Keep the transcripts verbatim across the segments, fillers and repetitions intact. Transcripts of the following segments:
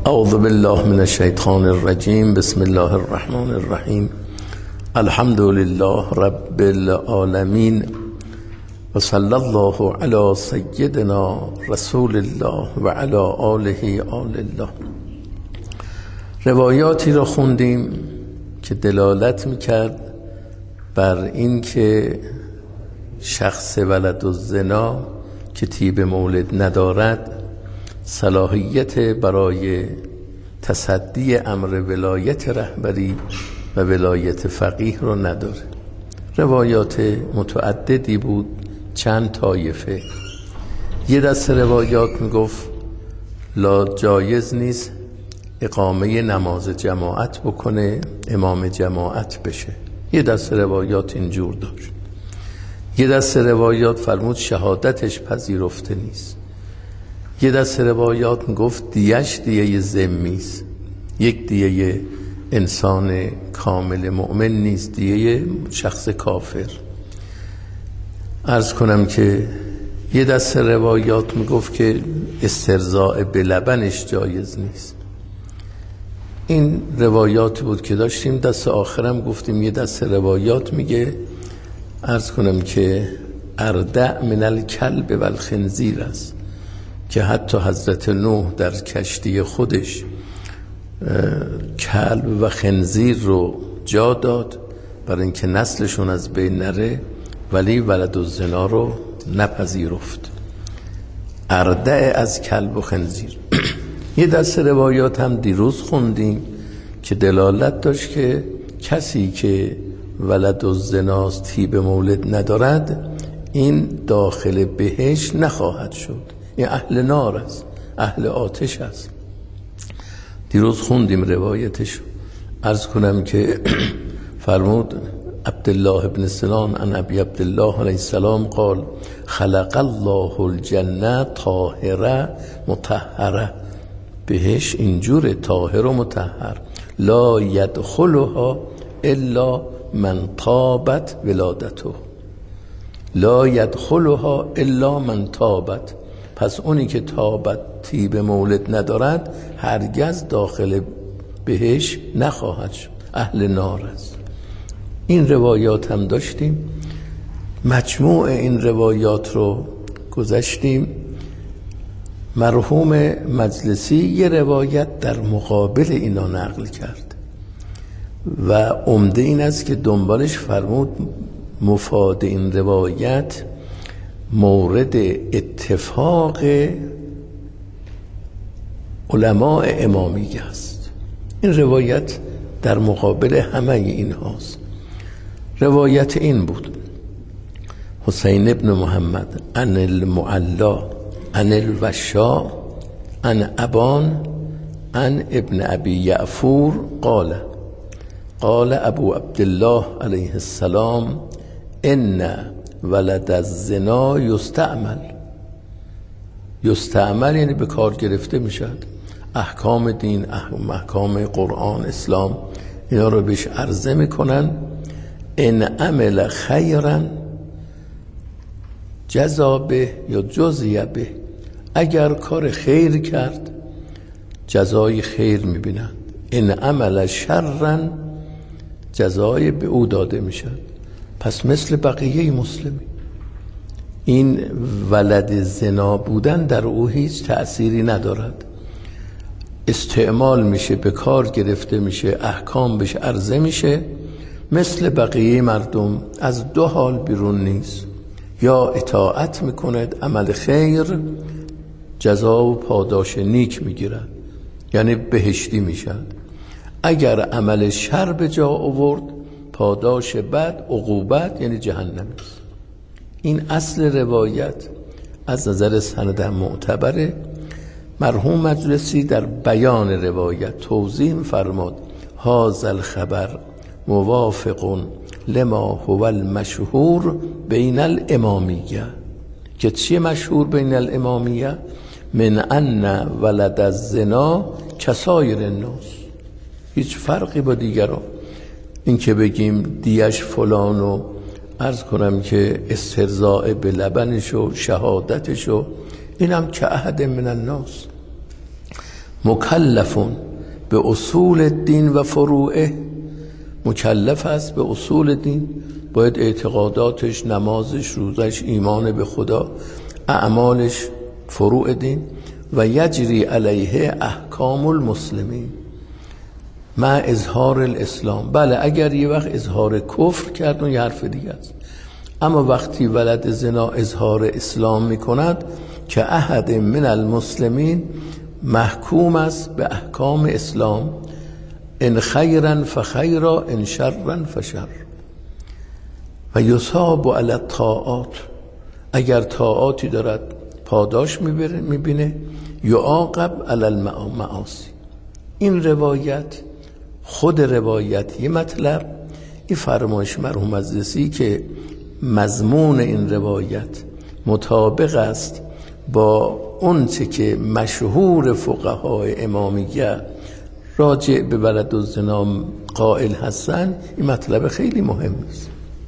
اعوذ بالله من الشیطان الرجیم. بسم الله الرحمن الرحیم. الحمد لله رب العالمین و صلی الله علی سیدنا رسول الله و علی آله آل الله. روایاتی را خوندیم که دلالت میکرد بر این که شخص ولد الزنا که طیب مولد ندارد صلاحیت برای تصدی امر ولایت رهبری و ولایت فقیه را نداره. روایات متعددی بود، چند طایفه. یه دست روایات میگفت لا جایز نیست اقامه نماز جماعت بکنه، امام جماعت بشه. یه دست روایات اینجور داشت. یه دست روایات فرمود شهادتش پذیرفته نیست. یه دست روایات میگفت دیهش دیه ذمی است، یک دیه انسان کامل مؤمن نیست، دیه شخص کافر. عرض کنم که یه دست روایات میگفت که استرضاء به لبنش جایز نیست. این روایات بود که داشتیم. دست آخرم گفتیم یه دست روایات میگه عرض کنم که اردع من الکلب و الخنزیر است، که حتی حضرت نوح در کشتی خودش کلب و خنزیر رو جا داد برای اینکه نسلشون از بین نره، ولی ولد الزنا رو نپذیرفت. اردع از کلب و خنزیر. یه دست روایات هم دیروز خوندیم که دلالت داشت که کسی که ولد الزناست طیب مولد ندارد این داخل بهشت نخواهد شد، این اهل نار است، اهل آتش است. دیروز خوندیم روایتش. عرض کنم که فرمود عبدالله ابن سنان عن ابی عبدالله علیه السلام قال خلق الله الجنه طاهره مطهره. بهش اینجور طاهر و مطهر، لا یدخلها الا من طابت ولادته، لا یدخلها الا من طابت. پس اونی که طابت طیب مولد ندارد هرگز داخل بهش نخواهد شد، اهل نار است. این روایات هم داشتیم. مجموع این روایات رو گذشتیم. مرحوم مجلسی یه روایت در مقابل اینا نقل کرد و عمده این است که دنبالش فرمود مفاد این روایت مورد اتفاق علماء امامیه است. این روایت در مقابل همه این هاست. روایت این بود حسین ابن محمد عن المعلا عن الوشا عن ابان عن ابن ابی یعفور قال قال ابو عبدالله علیه السلام ان ولد الزنا یستعمل. یستعمل یعنی به کار گرفته میشد. احکام دین، احکام قرآن، اسلام، اینا رو بهش عرضه میکنن. ان عمل خیرا جزا به یا جزی به، اگر کار خیر کرد جزای خیر میبینند. ان عمل شرا جزای به او داده میشد. پس مثل بقیه مسلمی این ولد زنا بودن در او هیچ تأثیری ندارد. استعمال میشه، به کار گرفته میشه، احکام بهش عرضه میشه، مثل بقیه مردم از دو حال بیرون نیست. یا اطاعت میکند، عمل خیر، جزا و پاداش نیک میگیرد، یعنی بهشتی میشد. اگر عمل شر به جا آورد، پاداش بد، عقوبت، یعنی جهنم است. این اصل روایت از نظر سند معتبره. مرحوم مجلسی در بیان روایت توضیح فرمود هذا الخبر موافق لما هو المشهور بین الامامیه. که چیه مشهور بین الامامیه؟ من ان ولد الزنا کسایر الناس. هیچ فرقی با دیگران. این که بگیم دیش فلان و عرض کنم که استرضاء به لبنش و شهادتش و اینم که احد من الناس. مکلفون به اصول الدین و فروعه، مکلف است به اصول دین، باید اعتقاداتش، نمازش، روزش، ایمان به خدا، اعمالش، فروع دین، و یجری علیه احکام المسلمین مع اظهار الاسلام. بله اگر یه وقت اظهار کفر کرد اون یه حرف دیگه است، اما وقتی ولد زنا اظهار اسلام میکند که احد من المسلمین محکوم است به احکام اسلام، ان خیرا فخیرا ان شرا فشر، و یصاب علی الطاعات، اگر طاعاتی دارد پاداش میبینه، یعاقب علی المعاصی. این روایت، خود روایت یه مطلب، این فرمایش مرحوم مجلسی که مضمون این روایت مطابق است با اون چه که مشهور فقهای امامیه راجع به ولد الزنا قائل هستن، این مطلب خیلی مهم است.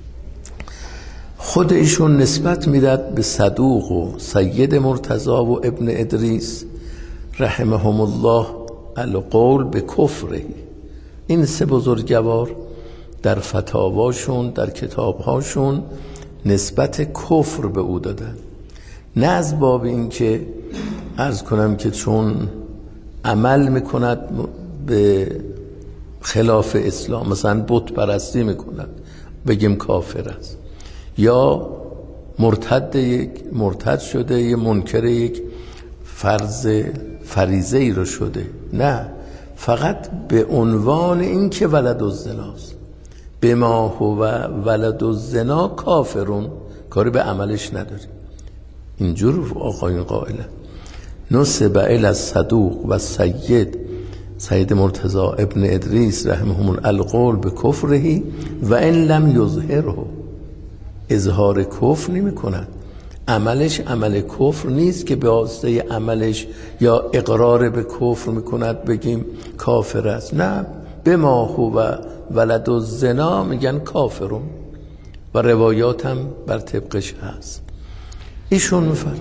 خود ایشون نسبت میداد به صدوق و سید مرتضی و ابن ادریس رحمهم الله القول به کفره. این سه بزرگوار در فتاواشون، در کتابهاشون نسبت کفر به او دادن، نه از باب این که عرض کنم که چون عمل میکند به خلاف اسلام، مثلا بت پرستی میکند بگیم کافر است، یا مرتد یک مرتد شده، یه منکر یک فرض فریضه ای رو شده، نه، فقط به عنوان این که ولد الزناست، به ما هو ولد الزنا کافرون، کاری به عملش نداری. اینجور آقایون قائله. نسب الی الصدوق و سید سید مرتضی ابن ادریس رحمهم القول به کفره و ان لم یظهره، اظهار کفر نمی کند، عملش عمل کفر نیست که به واسطه عملش یا اقرار به کفر میکند بگیم کافر است، نه، به ما هو ولد الزنا میگن کافرون، و روایات هم بر طبقش هست. ایشون میفرم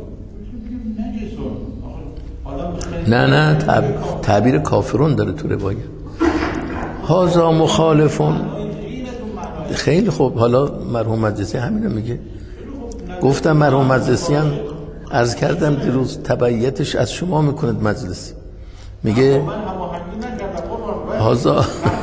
نه نه تعبیر کافرون داره تو روایت. هازا مخالفون. خیلی خوب، حالا مرحوم مجلسی همینو میگه. گفتم مرحوم مجلسی هم عرض کردم دیروز تبعیتش از شما میکند مجلسی، میگه هازا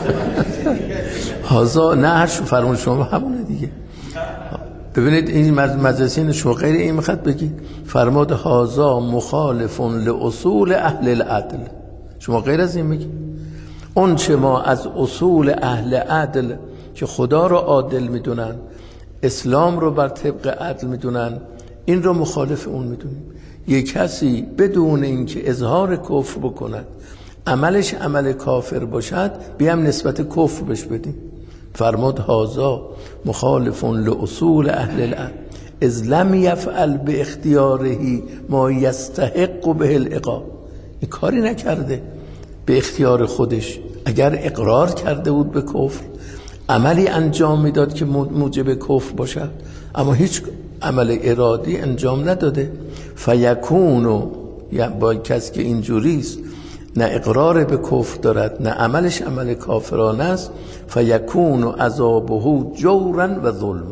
هازا نه هر شو فرمون شما همونه دیگه. ببینید این مجلسی شما غیر این میخواد بگی، فرماد هازا مخالفون لاصول اهل العدل، شما غیر از این میگی. اون چه ما از اصول اهل عدل که خدا رو عادل میدونن، اسلام رو بر طبق عدل میدونن، این رو مخالف اون میدونیم. یک کسی بدون اینکه اظهار کفر بکند، عملش عمل کافر باشد، بیام نسبت کفر بهش بدیم. فرمود هازا مخالفون لاصول اهل العدل اذ لم یفعل به اختیاره ما یستحق به العقاب. این کاری نکرده به اختیار خودش، اگر اقرار کرده بود به کفر، عملی انجام میداد که موجب کفر باشد، اما هیچ عمل ارادی انجام نداده، فیکونو، یا با کسی که اینجوریست، نه اقرار به کفر دارد نه عملش عمل کافرانه است، فیکونو عذابه جورا و ظلم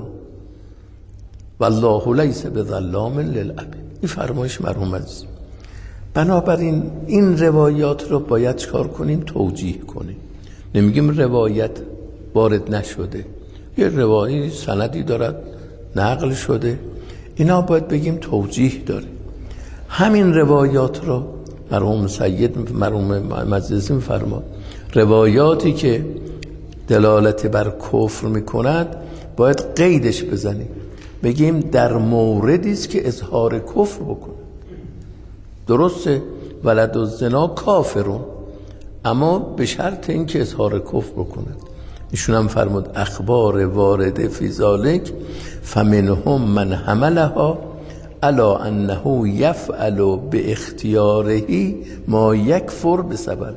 والله لیس بظلام للعبید. این فرمایش مرحوم است. بنابراین این روایات رو باید چکار کنیم؟ توجیه کنیم. نمیگیم روایت وارد نشده، یه روایی سندی دارد نقل شده، اینا باید بگیم توجیه داره. همین روایات رو مرحوم سید مرحوم مجلسی می‌فرماد، روایاتی که دلالت بر کفر میکند باید قیدش بزنیم، بگیم در موردی است که اظهار کفر بکنه. درسته ولد الزنا کافرون، اما به شرط اینکه اظهار کفر بکند. ایشون هم فرمود اخبار وارده فی ذالک فمنهم من حملها علی انه یفعل به اختیاره ما یکفر به سببه.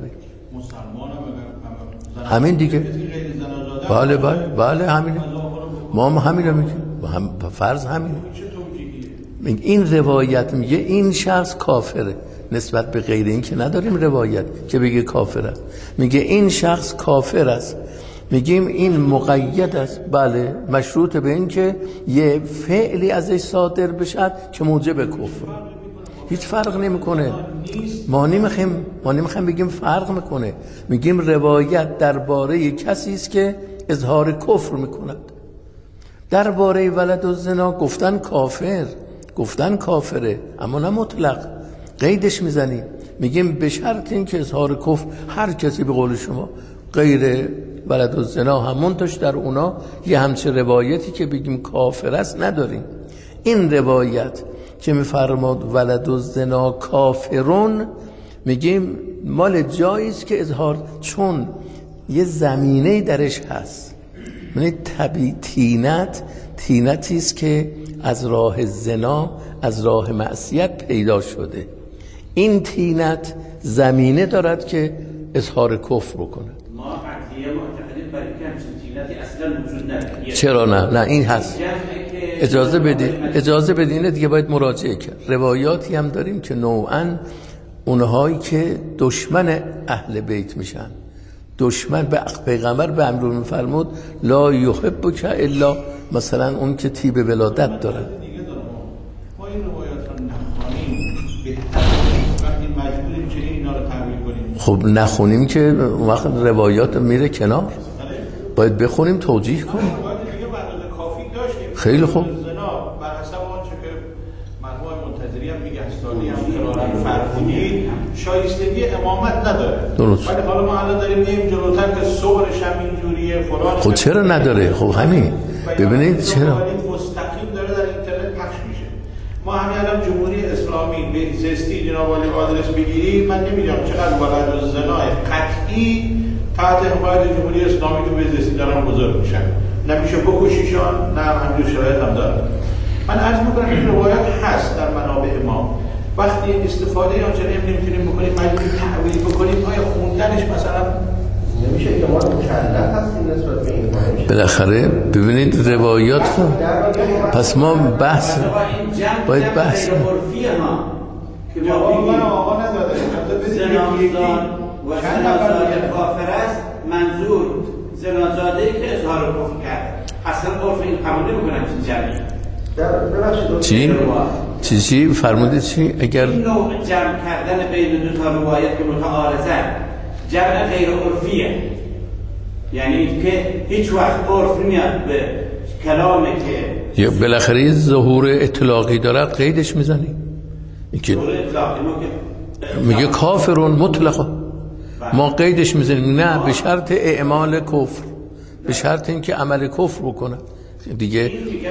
همین دیگه، بله بله بله همینه، ما هم همینه میگیم، فرض همینه. این روایت میگه این شخص کافره، نسبت به غیر این که نداریم روایت که بگه کافر است. میگه این شخص کافر است، میگیم این مقید است، بله مشروط به این که یه فعلی ازش صادر بشد که موجب کفر. هیچ فرق نمیکنه. ما نمیخوایم ما نمیخوایم بگیم فرق میکنه، میگیم روایت درباره کسی است که اظهار کفر میکند. درباره ولد الزنا گفتن کافر، گفتن کافره، اما نه مطلق، قیدش میزنیم، میگیم به شرط این که اظهار کفر هر کسی به قول شما غیر ولد الزنا همونتاش در اونا یه همچه روایتی که بگیم کافر است نداریم. این روایت که میفرماد ولد الزنا کافرون، میگیم مال جاییست که اظهار، چون یه زمینه درش هست. یعنی طبیعی تینت تینتی است که از راه زنا، از راه معصیت پیدا شده. این تینت زمینه دارد که اظهار کفر بکند. ما قطعیه معتقدیم برای که همچین تینتی اصلا وجود نداره. چرا نه؟ نه این هست. اجازه بدید اجازه بدین دیگه باید مراجعه کرد. روایاتی هم داریم که نوعاً اونهایی که دشمن اهل بیت میشن، دشمن به پیغمبر به امر میفرمود لا یحبک الا مثلا اون که تیب ولادت داره. ما این روایات رو نخوانیم وقتی مجبوریم چنین اینا رو تعبیر کنیم. خب نخونیم که وقت روایات میره کنار، باید بخونیم توجیه کنیم. دیگه بنده کافی داشتیم. خیلی خوب. زنا بر حسب آنچه که مرحوم منتظری هم میگه استادی هم قرارن فرمودید شایستگی امامت نداره. درست. ولی حالا ما الان داریم میگیم جلوتر که صورش هم اینجوریه فلان. خب چرا نداره؟ خب همین ببینید چرا مستقیم داره در اینترنت پخش میشه. ما همین الان جمهوری اسلامی به زستی جناب عالی آدرس بگیریم، من نمیدونم چقدر ولد الزنا قطعی تحت حمایت جمهوری اسلامی که به زستی دارن بزرگ میشن، نمیشه بکشیشان، نه همینجور شرایط هم داره. من عرض میکنم این روایت هست در منابع ما. وقتی استفاده آنچه نمیتونیم بکنیم مجبوریم تعویل بکنیم، آیا خوندنش مثلا نمیشه که ما مکلف هستیم نسبت به این؟ بالاخره ببینید روایات رو، پس ما بحث باید بحث عرفی ما که ما آقا آقا نداده زنازاد و زنازاد کافر است، منظور زنازاده‌ای که اظهار کفر کرد. اصلا عرف این قبول نمی‌کنن چیز جمعی. چی؟ چی چی فرمودید چی؟ اگر این نوع جمع کردن بین دو تا روایت که متعارضن جمع غیر عرفیه، یعنی که هیچ وقت عرف نمیاد به کلامی که یا بالاخره ظهور اطلاقی دارد قیدش میزنی. ظهور اطلاقی میگه کافرون مطلقا، ما قیدش میزنیم نه به شرط اعمال کفر، به شرط اینکه عمل کفر بکنه دیگه.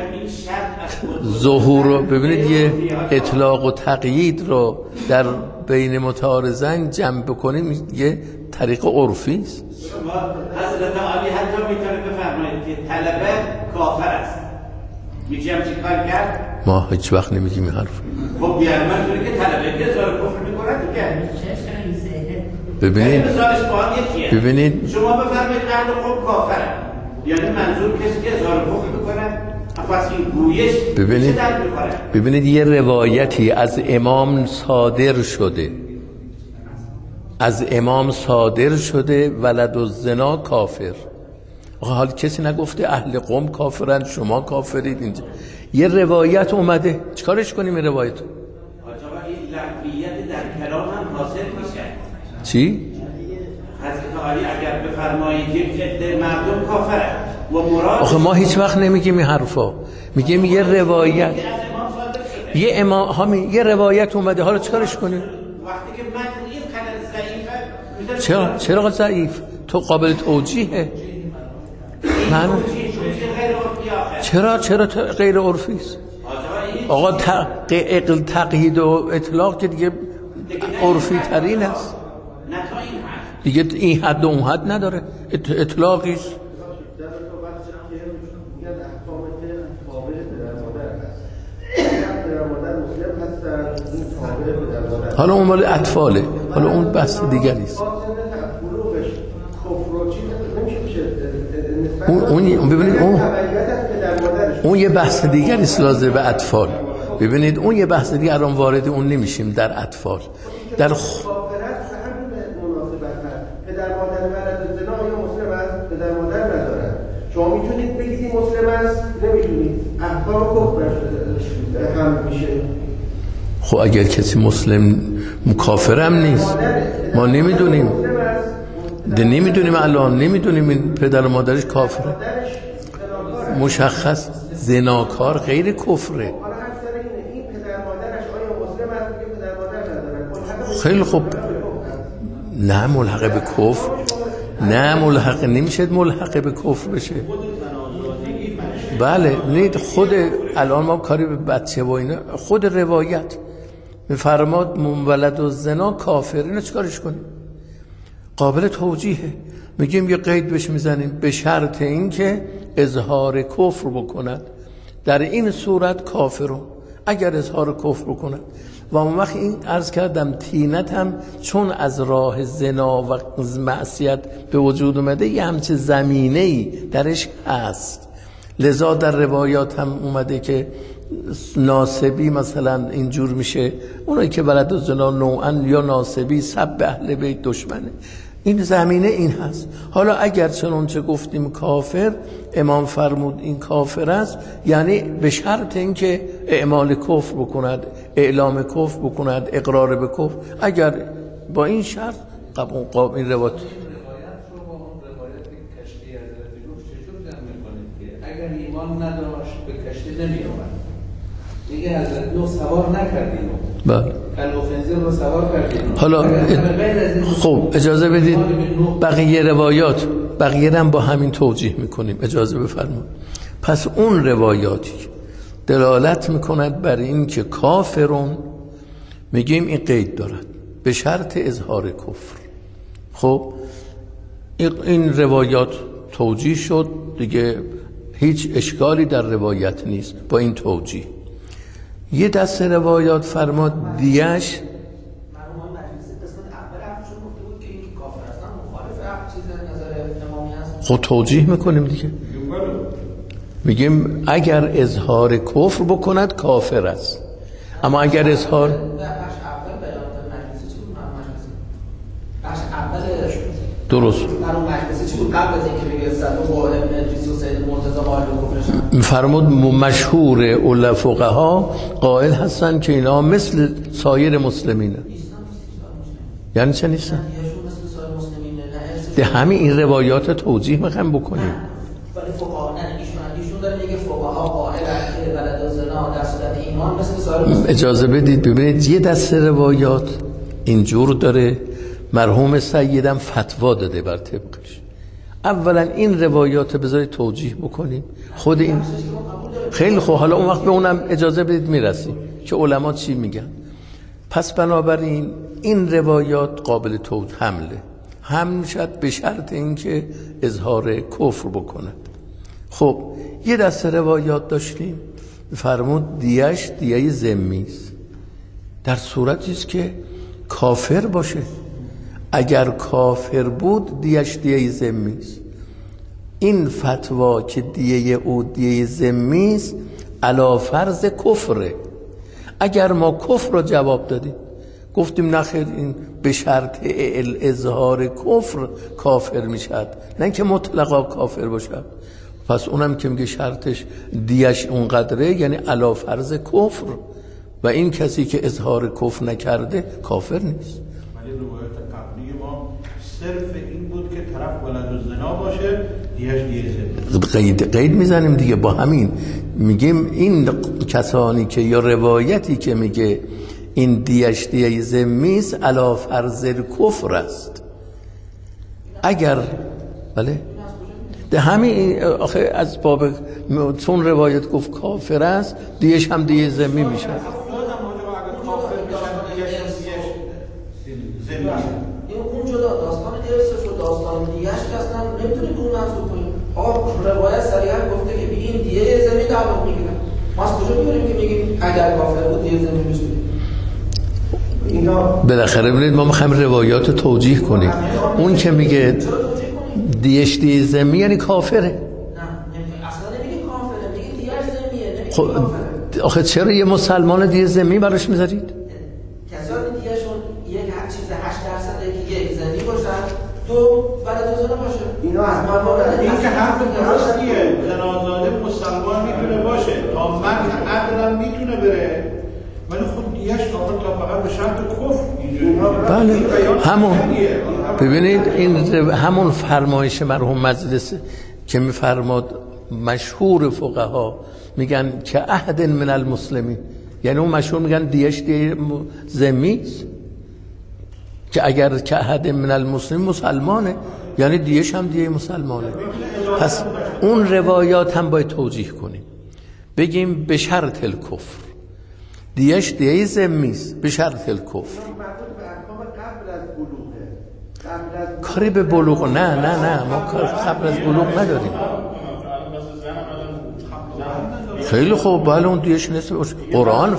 ظهور رو ببینید یه اطلاق و تقیید رو در بین متعارضین جمع بکنیم یه طریق عرفی است. حضرت علی حتی میتونه بفرمایید که طلبه کافر است، میشه هم چی کار کرد؟ ما هیچ وقت نمیگیم این حرف. خب بیار من که طلبه که اظهار کفر میکنه دیگه. ببینید ببینید شما بفرمایید اهل خوب کافره، یعنی منظور کسی که اظهار کفر میکنه پس این گویش ببینید ببینید یه روایتی از امام صادر شده، از امام صادر شده ولد الزنا کافر. آخه حال کسی نگفته اهل قوم کافرن شما کافرید. اینجا یه روایت اومده، چیکارش کنیم این روایت؟ آجابا این لفظیت در کلام هم حاصل میشه. چی؟ حضرت علی اگر بفرمایید یک عده مردم کافره و مراد، آخه ما هیچ وقت نمیگیم این حرفا، میگیم یه روایت یه امام همین یه روایت اومده، حالا چیکارش کنیم؟ وقتی که متن این قدر ضعیفه چرا چرا ضعیف؟ تو قابل توجیهه. من چرا چرا غیر عرفی است؟ آقا تق... تقیید و اطلاق که دیگه عرفی ترین است دیگه، این حد و اون حد نداره، اطلاقی است. حالا اون مال اطفاله، حالا اون بحث دیگری است. اون اون ببینید اون اون یه بحث دیگری است لازم به اطفال. ببینید اون یه بحث دیگه الان وارد اون نمیشیم در اطفال. در خ... پدر مادر ولد زنا یا مسلم است؟ پدر مادر ندارن. شما میتونید بگید این مسلم است؟ نمیتونید. احکام کفر هم میشه. خب اگر کسی مسلم کافرم نیست ما نمیدونیم ده نمیدونیم الان نمیدونیم این پدر و مادرش کافره مشخص زناکار غیر کفره. خیلی خوب نه ملحق به کفر نه ملحق نمیشه ملحق به کفر بشه. بله نید خود الان ما کاری به بچه و اینا خود روایت میفرماد منولد و زنا کافر. اینو چیکارش کنیم؟ قابل توجیهه. میگیم یه قید بهش میزنیم به شرط اینکه اظهار کفر بکند در این صورت کافرون اگر اظهار کفر بکند و اون وقت این عرض کردم تینت هم چون از راه زنا و معصیت به وجود اومده یه همچه زمینه‌ای درش هست لذا در روایات هم اومده که ناسبی مثلا اینجور میشه اونایی که ولد الزنا نوعا یا ناسبی سب اهل بیت دشمنه این زمینه این هست. حالا اگر چنانچه گفتیم کافر امام فرمود این کافر است یعنی به شرط اینکه اعمال کفر بکند اعلام کفر بکند اقرار به کفر اگر با این شرط قبول قابل این روایت اگر ایمان نداشت به کشتی نمی آمد دیگه حضرت نوح سوار نکردیم بله کلب و خنزیر رو سوار کردیم. حالا خب اجازه بدید بقیه روایات بقیه هم با همین توجیه میکنیم اجازه بفرمایید. پس اون روایاتی دلالت میکند بر این که کافرون میگیم این قید دارد به شرط اظهار کفر. خب این روایات توجیه شد دیگه هیچ اشکالی در روایت نیست با این توجیه. یه دست روایات فرماد دیش خود توجیه میکنیم دیگه میگیم اگر اظهار کفر بکند کافر است اما اگر اظهار درست فرمود مشهور اول فقها قائل هستن که اینا مثل سایر مسلمینه. یعنی چه نیستن؟ ده همین این روایات توجیه میخوایم بکنیم. ولی فقها نه ایشون داره میگه فقها قائلن که ولد زنا در صورت ایمان مثل سایر مسلمین. اجازه بدید ببینید یه دسته روایات اینجور داره مرحوم سیدم فتوا داده بر طبقش. اولا این روایات بذارید توجیه بکنیم خود این خیلی خوب حالا اون وقت به اونم اجازه بدید میرسیم که علما چی میگن. پس بنابراین این روایات قابل توجیه حمله هم میشد به شرط اینکه اظهار کفر بکند. خب یه دسته روایات داشتیم فرمود دیش دیه ذمی است در صورتی است که کافر باشه. اگر کافر بود دیش دیه ذمی است. این فتوا که دیه او دیه ذمی است علی فرض کفره. اگر ما کفر رو جواب دادیم گفتیم نخیر این به شرط اظهار کفر کافر میشد نه که مطلقا کافر باشد. پس اونم که میگه شرطش دیش اونقدره یعنی علی فرض کفر و این کسی که اظهار کفر نکرده کافر نیست. ولی روایت قبلی ما صرف این بود که طرف ولد الزنا باشه دیش دیه قید قید میزنیم دیگه با همین میگیم این کسانی که یا روایتی که میگه این دیش دیه ذمی است علی فرض کفر است. اگر بله ده همین آخه از باب چون روایت گفت کافر است دیش هم دیه ذمی میشه. این اون جدا داستان ارثش و داستان دیگه‌اش که اصلا نمیتونید اون محسوب کنید. آقا روایت صریحا گفته که به این دیه زمین تعلق میگیره. ما از کجا می‌دونیم که میگیم اگر کافر بود دیه زمین میشه؟ اینا بالاخره ببینید ما می‌خوایم روایات توجیه کنیم. اون که میگه دیش دیه زمین یعنی کافره. نه اصلا نمیگه کافره میگه دیه زمینه نمیگه کافره. آخه چرا یه مسلمان دیه زمین براش میذارید؟ کسانی دیهشون یک ولد زنا باشه. اینا از ما این که حرف درستیه، زنازاده مسلمان میتونه باشه، تا من عقلم میتونه بره، ولی خود دیگهش آقا تا فقط به شرط کفر اینجوری. بله همون ببینید این همون فرمایش مرحوم مجلس که میفرماد مشهور فقها میگن که عهد من المسلمین، یعنی اون مشهور میگن دیش دیه ذمی است که اگر که عهد من المسلمین مسلمانه یعنی دیش هم دیه مسلمانه. پس اون روایات هم باید توجیه کنیم، بگیم به شرط الکفر، دیش دیه ذمی است به شرط الکفر. کاری به بلوغ نه نه نه ما کار قبل از بلوغ نداریم. خیلی خوب بله اون دیش نیست قرآن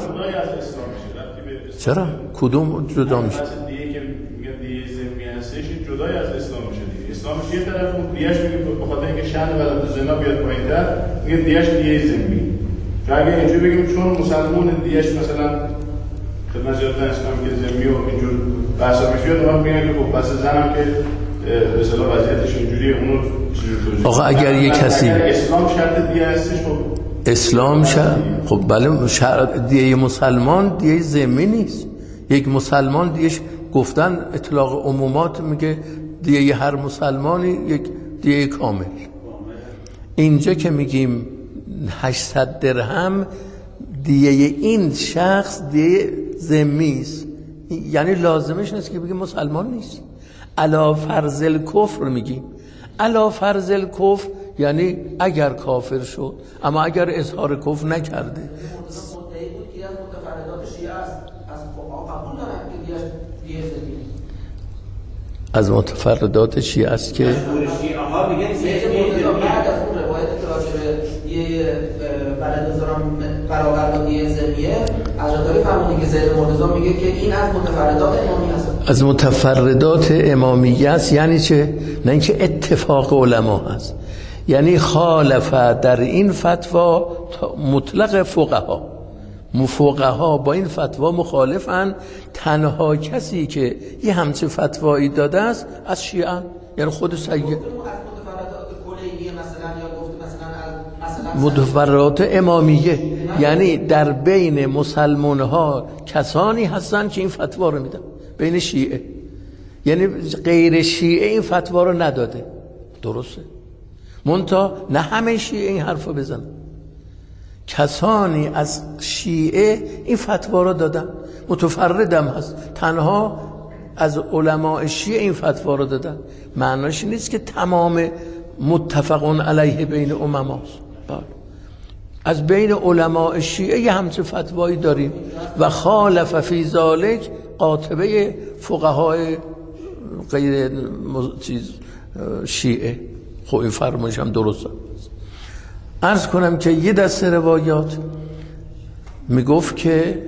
چرا کدوم جدا میشه؟ دیگه که میگه دیگه ذمی هستش جدای از اسلام میشه دیگه. اسلامش یه طرف اون دیش میگه به خاطر اینکه شأن ولد زنا بیاد پایین‌تر میگه دیش دیگه ذمی. اگه اینجوری بگیم چون مسلمون دیش مثلا خدمت جهاد اسلام که ذمی و اینجور بحثا میشه ما میگن که خب بس زنم که به اصطلاح وضعیتش اینجوریه اونو آقا اگر یک کسی اسلام شرط دیگه هستش خب اسلام شرط خب بله شرط دیگه مسلمان دیگه ذمی نیست. یک مسلمان دیگه گفتن اطلاق عمومات میگه دیگه هر مسلمانی یک دیگه کامل. اینجا که میگیم هشتصد درهم دیگه این شخص دیگه ذمی است، یعنی لازمش نیست که بگیم مسلمان نیست. علا فرض الکفر میگیم، علا فرض الکفر یعنی اگر کافر شد اما اگر اظهار کفر نکرده. مدعی بود که از متفردات شیعه است، از فقها قبول دارن که دیگه ذمی از متفردات شیعه است که شیعه ها میگن بعد از اون روایتی که راجع به یه ولد زنا برابر با دیه ذمیه عجاداری فرمودی که زید مرتضی میگه که این از متفردات امامی هست. از متفردات امامیه است یعنی چه؟ نه اینکه اتفاق علما هست، یعنی خالف در این فتوا مطلق فقها، مفقها با این فتوا مخالفن. تنها کسی که یه همچه فتوایی داده است از شیعه یعنی خود سید. متفردات امامیه یعنی در بین مسلمان ها کسانی هستن که این فتوا رو میدن، بین شیعه یعنی غیر شیعه این فتوا رو نداده. درسته منتها نه همه شیعه این حرف رو بزنن، کسانی از شیعه این فتوا رو دادن، متفردم هست تنها از علماء شیعه این فتوا رو دادن. معناش نیست که تمام متفقون علیه بین امماست. بله از بین علماء شیعه یه همچه فتوایی داریم و خالف فی ذالک قاطبه فقهای غیر چیز شیعه. خب این فرمایش هم درسته. عرض کنم که یه دسته روایات میگفت که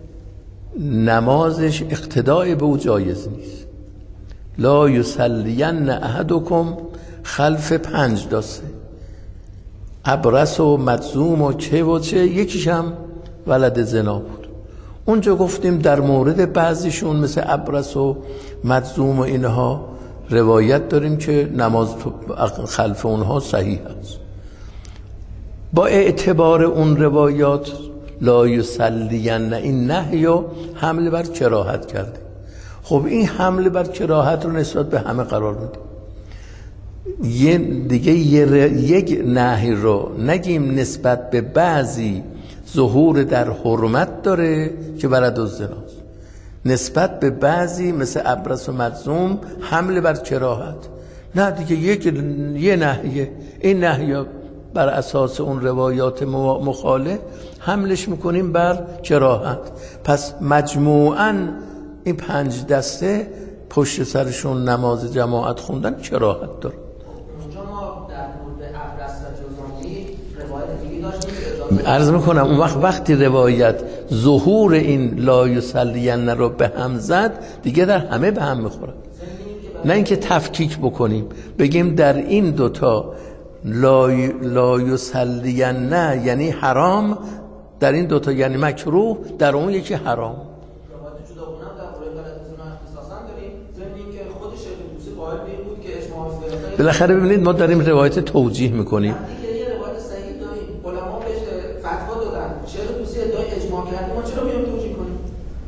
نمازش اقتداء به او جایز نیست. لا یصلین احدکم خلف پنج دسته، ابرس و مجذوم و چه و چه، یکیش هم ولد زنا بود. اونجا گفتیم در مورد بعضیشون مثل ابرس و مجذوم و اینها روایت داریم که نماز خلف اونها صحیح است. با اعتبار اون روایات لا یصلین این نهی و حمل بر کراهت کرده. خب این حمل بر کراهت رو نسبت به همه قرار میده. یه دیگه یه یک نهی رو نگیم نسبت به بعضی ظهور در حرمت داره که ولد الزناست، نسبت به بعضی مثل ابرس و مجذوم حمل بر کراهت. نه دیگه یک یه نهیه، این نهی بر اساس اون روایات مخالف حملش میکنیم بر کراهت. پس مجموعاً این پنج دسته پشت سرشون نماز جماعت خوندن کراهت داره. اونجا ما در مورد ابرس و جزامی روایت دیگه داشتیم. عرض میکنم اون وقت وقتی روایت ظهور این لا یصلین رو به هم زد دیگه در همه به هم میخوره. نه اینکه تفکیک بکنیم بگیم در این دوتا لا لا یصلین نه یعنی حرام، در این دوتا یعنی مکروه، در اون یکی حرام. روایت جداگونه در مورد ولد زنا اختصاصا داریم، ضمن اینکه خود شیخ طوسی قائل بود که اجماع فرقه بالاخره ببینید ما داریم روایت توجیه میکنیم. دیگه یه روایت صحیح داریم، علما بهش فتوا دادن، چرا دوستی ادعای اجماع کردیم، ما چرا بیام توجیه کنیم؟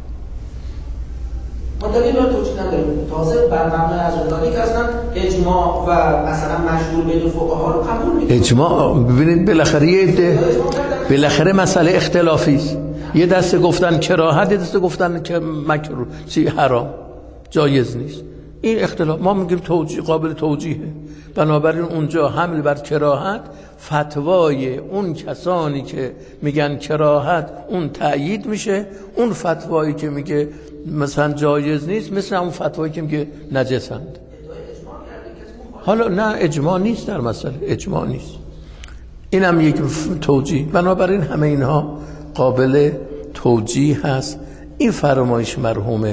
ما دلیل رو توجیه نداریم. تازه بر مبنای از اونایی که اصلا اجماع و مثلا مشهور بین فقها رو قبول می‌کنیم. اجماع ببینید بالاخره یه عده بالاخره مسئله اختلافی است. یه دسته گفتن کراهت، یه دسته گفتن که مکروه، چی حرام، جایز نیست. این اختلاف ما میگیم توجیه، قابل توجیهه. بنابراین اونجا حمل بر کراهت، فتوای اون کسانی که میگن کراهت اون تأیید میشه، اون فتوایی که میگه مثلا جایز نیست مثل اون فتوایی که میگه نجسند. حالا نه اجماع نیست در مسئله، اجماع نیست. اینم یک توجیه. بنابراین همه اینها قابل توجیه هست. این فرمایش مرحوم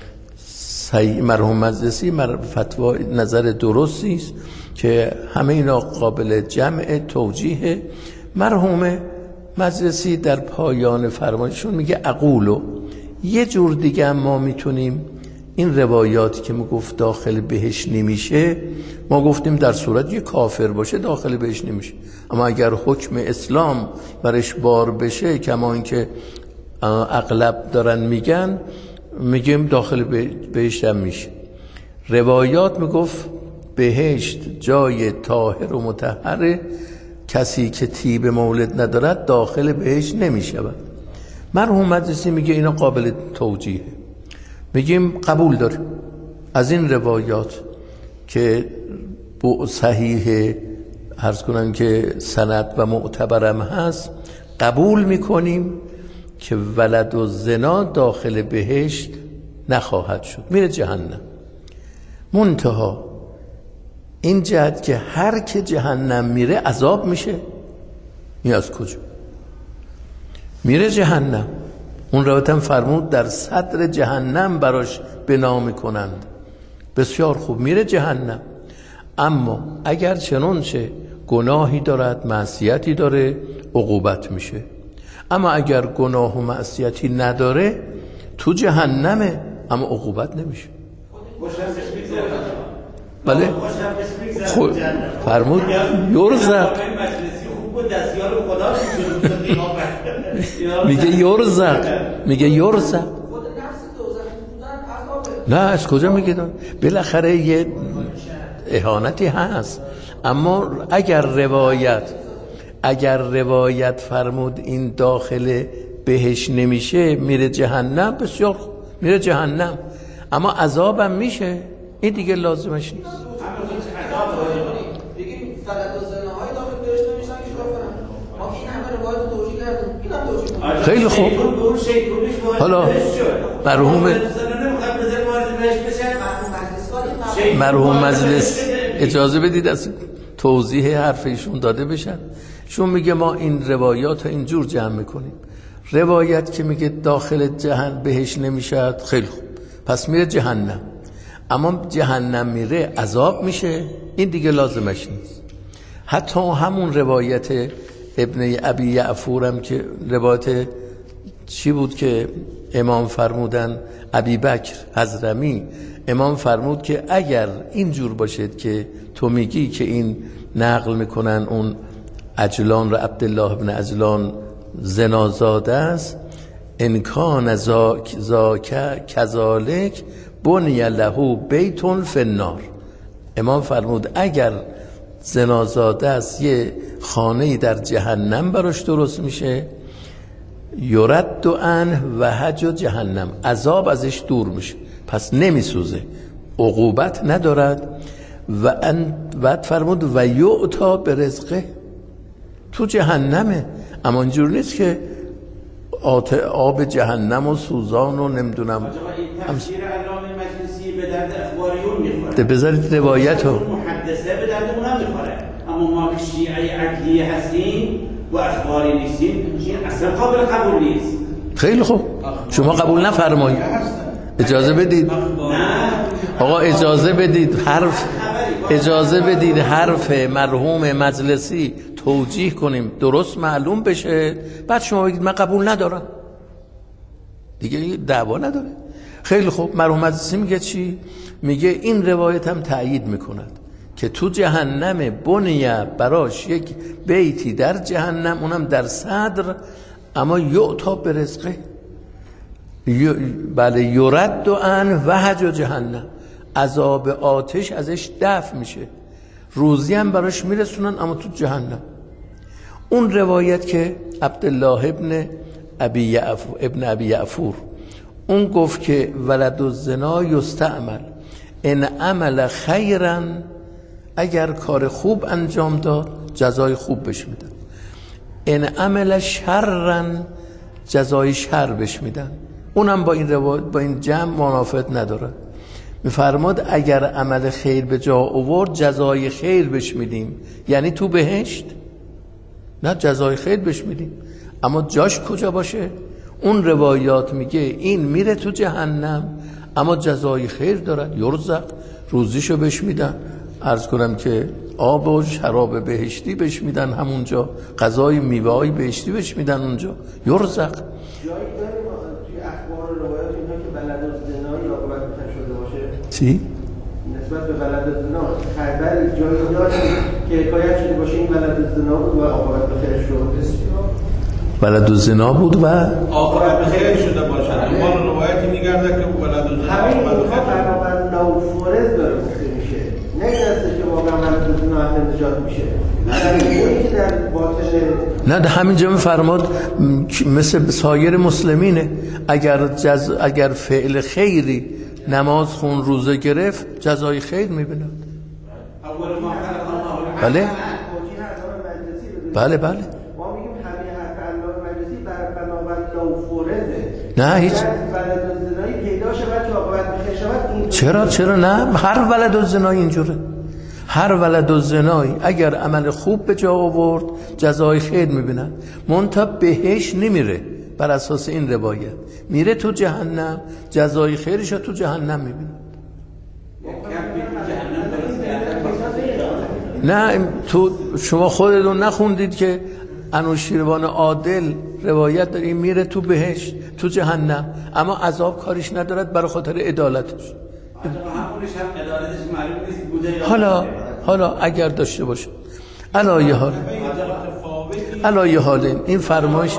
مرحوم مجلسی فتوا نظر درستی است که همه اینا قابل جمع توجیه. مرحوم مجلسی در پایان فرمایششون میگه اقولو. یه جور دیگه ما میتونیم این روایاتی که ما گفت داخل بهش نمیشه، ما گفتیم در صورت یه کافر باشه داخل بهش نمیشه، اما اگر حکم اسلام برش بار بشه کما اینکه اغلب دارن میگن، میگیم داخل بهشت هم میشه. روایات میگفت بهشت جای طاهر و مطهره، کسی که طیب مولد ندارد داخل بهشت نمیشود. مرحوم مجلسی میگه اینا قابل توجیه، میگیم قبول داریم از این روایات که صحیح عرض کنن که سند و معتبرم هست، قبول میکنیم که ولد و زنا داخل بهشت نخواهد شد، میره جهنم. منتها این جهت که هر که جهنم میره عذاب میشه، این از کجا؟ میره جهنم. اون روایت هم فرمود در صدر جهنم براش بنا میکنند. بسیار خوب، میره جهنم. اما اگر چنانچه گناهی دارد، معصیتی داره، عقوبت میشه. اما اگر گناه و معصیتی نداره تو جهنمه، اما عقوبت نمیشه. بله خود فرمود یرزق، میگه یرزق، میگه یرزق. نه از کجا میگه؟ بالاخره یه اهانتی هست. اما اگر روایت اگر روایت فرمود این داخل بهش نمیشه میره جهنم، بسیار میره جهنم، اما عذابم میشه، این دیگه لازمش نیست. دیگه فقط زناهای داخل بهش نمیشن که کافرن. ما این همه روایت توجیه کردیم، اینم توجیه. خیلی خوب. حالا مرحوم مرحوم مجلس اجازه بدید از توضیح حرف ایشون داده بشن. شون میگه ما این روایات رو اینجور جمع میکنیم. روایت که میگه داخل جهنم بهش نمیشد، خیلی خوب، پس میره جهنم، اما جهنم میره عذاب میشه، این دیگه لازمش نیست. حتی همون روایت ابن ابی یعفورم که روایت چی بود که امام فرمودن، ابی بکر حضرمی امام فرمود که اگر اینجور باشد که تو میگی که این نقل میکنن اون عجلان رو عبدالله ابن عجلان زنازاده است، انکان زاک زاک کذالک بنی له بیتون فی النار. امام فرمود اگر زنازاده است یه خانه‌ای در جهنم براش درست میشه، یرد عنه و حج جهنم، عذاب ازش دور میشه، پس نمیسوزه، عقوبت ندارد. و ان بعد فرمود و یعطا برزقه، تو جهنمه، اما اینجور نیست که آب جهنم و سوزان و نمیدونم. تفسیر علامه مجلسی به درد اخباریون میخوره، بذارید روایت رو محدثه به درد اونم میخوره، اما ما که شیعه عدلیه هستیم و اخباری نیستیم، این اصلا قابل قبول نیست. خیلی خوب، شما قبول نفرمایید، اجازه بدید. آقا اجازه بدید حرف اجازه بدید حرف مرحوم مجلسی توجیه کنیم، درست معلوم بشه، بعد شما بگید من قبول ندارم، دیگه دعوا نداره. خیلی خوب. مرحوم مجلسی میگه چی؟ میگه این روایت هم تأیید میکند که تو جهنم بنیه براش یک بیتی در جهنم، اونم در صدر، اما یعطا به رزقه، بله یرد عن وهج جهنم، عذاب آتش ازش دفع میشه، روزی هم براش میرسونن اما تو جهنم. اون روایت که عبدالله ابن ابی یعفور ابن ابی یعفور اون گفت که ولد الزنا یستعمل ان عمل خیرا، اگر کار خوب انجام داد جزای خوب بهش میدن، ان عمل شرا جزای شر بهش میدن. اونم با این روایت با این جمع منافات نداره. میفرماد اگر عمل خیر به جا آورد جزای خیر بهش میدیم، یعنی تو بهشت، نه جزای خیر بهش میدیم، اما جاش کجا باشه؟ اون روایات میگه این میره تو جهنم اما جزای خیر دارد، یرزق، روزیشو بهش میدن. عرض کنم که آب و شراب بهشتی بهش میدن همونجا، غذای میوه‌های بهشتی بهش میدن اونجا، یرزق. جایی داریم توی اخبار و روایات اینها که بلد الزنا یا عاقبت بخیر شده باشه؟ چی؟ نسبت به بلد الزنا خبر جایی داریم که حکایت شده باشه این بلد الزنا بود و عاقبت بخیر شد؟ بلد الزنا بود و عاقبت بخیر شده باشه. اما روایتی میگرده که بلد الزنا همین اینها بنابر نوفرز داره گفته میشه، نه این است که واقعا بلد الزنا اهل نجات میشه. اونی که در باطن نه، همینجا میفرماد مثل سایر مسلمینه، اگر جز... اگر فعل خیری نماز خون روزه گرفت جزای خیر میبینه. بله بله بله ما میگیم همه حرف علامه مجلسی بر بنابر نوفرزه، نه هیچ بلد الزنایی پیدا شود که عاقبت بخیر شود. چرا چرا نه، هر ولد الزنایی اینجوره، هر ولد الزنایی اگر عمل خوب به جا آورد جزای خیر میبینن، منتها بهش نمیره، بر اساس این روایت میره تو جهنم، جزای خیرش رو تو جهنم میبینن. نه تو شما خودتون نخوندید که انوشیروان عادل روایت داره این میره تو بهشت تو جهنم اما عذاب کاریش ندارد برای خاطر عدالتش. حالا حالا اگر داشته باشه علایه حال علایه حال این فرمایشه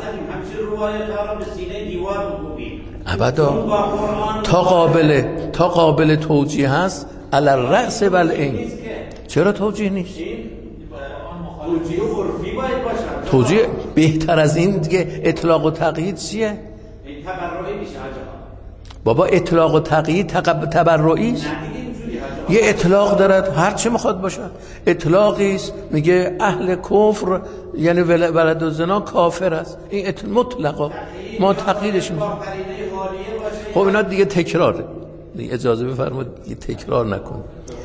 ابدا تا قابل تا قابل توجیه هست علی الرأس و العین. چرا توجیه نیست؟ توجیه عرفی باید باشه. توجیه بهتر از این دیگه اطلاق و تقیید چیه؟ این تبرعی میشه حاجا. بابا اطلاق و تقیید تبرعی است. یه اطلاق دارد هر چه میخواد باشه، اطلاقی است میگه اهل کفر یعنی ولد الزنا کافر است، این مطلقا ما تقییدش میشه. خب اینا دیگه تکراره، اجازه بفرمایید دیگه تکرار نکن.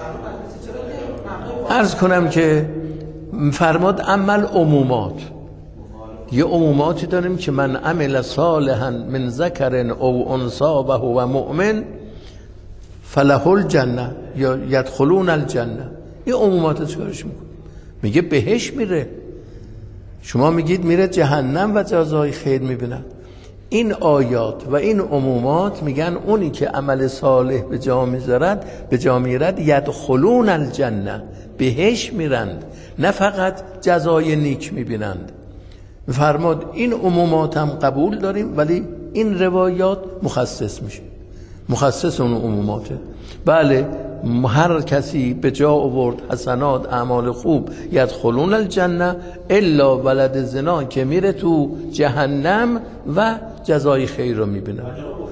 عرض کنم که فرماد عمل عمومات، یه عموماتی داریم که من عمل صالحا من ذکر او انثی و هو مؤمن فله الجنه یا یدخلون الجنه. این عمومات چیکارش میکنه؟ میگه بهش میره، شما میگید میره جهنم و جزای خیر میبینه. این آیات و این عمومات میگن اونی که عمل صالح به جا میذارد به جا میرد یدخلون الجنه، بهش میرند، نه فقط جزای نیک میبینند. فرماد این عمومات هم قبول داریم ولی این روایات مخصص میشه، مخصص اون عموماته. بله هر کسی به جا آورد حسنات اعمال خوب یدخلون الجنه الا ولد زنا که میره تو جهنم و جزای خیر رو میبینه.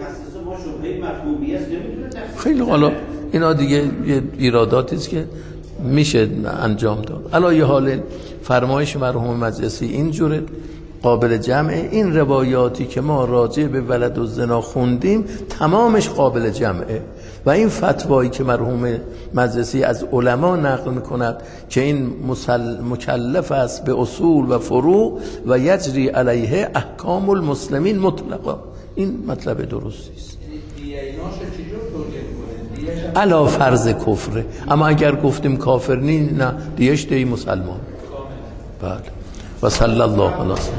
خیلی حالا اینا دیگه ایراداتی است که میشه انجام داد. علی حال فرمایش مرحوم مجلسی اینجوره قابل جمعه. این روایاتی که ما راجع به ولد الزنا خوندیم تمامش قابل جمعه و این فتوایی که مرحوم مجلسی از علما نقل میکند که این مکلف است به اصول و فروع و یجری علیه احکام المسلمین مطلقا، این مطلب درستی است. علا فرض کفره، اما اگر گفتیم کافر نی نه دیش دی مسلمان. بله و صلی الله علیه